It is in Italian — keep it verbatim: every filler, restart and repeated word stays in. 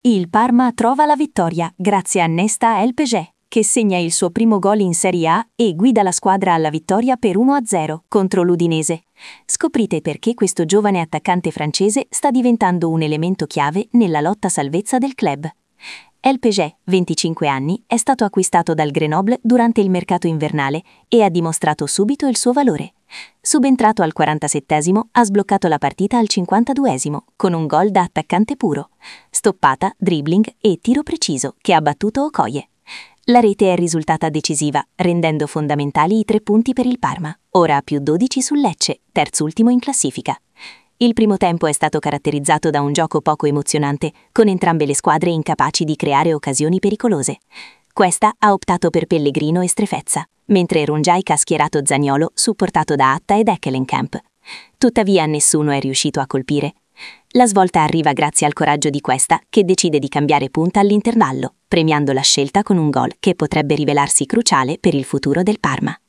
Il Parma trova la vittoria grazie a Nesta El Pegé, che segna il suo primo gol in Serie A e guida la squadra alla vittoria per uno a zero contro l'Udinese. Scoprite perché questo giovane attaccante francese sta diventando un elemento chiave nella lotta salvezza del club. El Pegé, venticinque anni, è stato acquistato dal Grenoble durante il mercato invernale e ha dimostrato subito il suo valore. Subentrato al quarantasettesimo, ha sbloccato la partita al cinquantaduesimo con un gol da attaccante puro. Stoppata, dribbling e tiro preciso che ha battuto Okoye. La rete è risultata decisiva, rendendo fondamentali i tre punti per il Parma, ora a più dodici sul Lecce, terzultimo in classifica. Il primo tempo è stato caratterizzato da un gioco poco emozionante, con entrambe le squadre incapaci di creare occasioni pericolose. Questa ha optato per Pellegrino e Strefezza, mentre Rongiaik ha schierato Zaniolo, supportato da Atta ed Ekkelenkamp. Tuttavia nessuno è riuscito a colpire. La svolta arriva grazie al coraggio di Questa, che decide di cambiare punta all'intervallo, premiando la scelta con un gol che potrebbe rivelarsi cruciale per il futuro del Parma.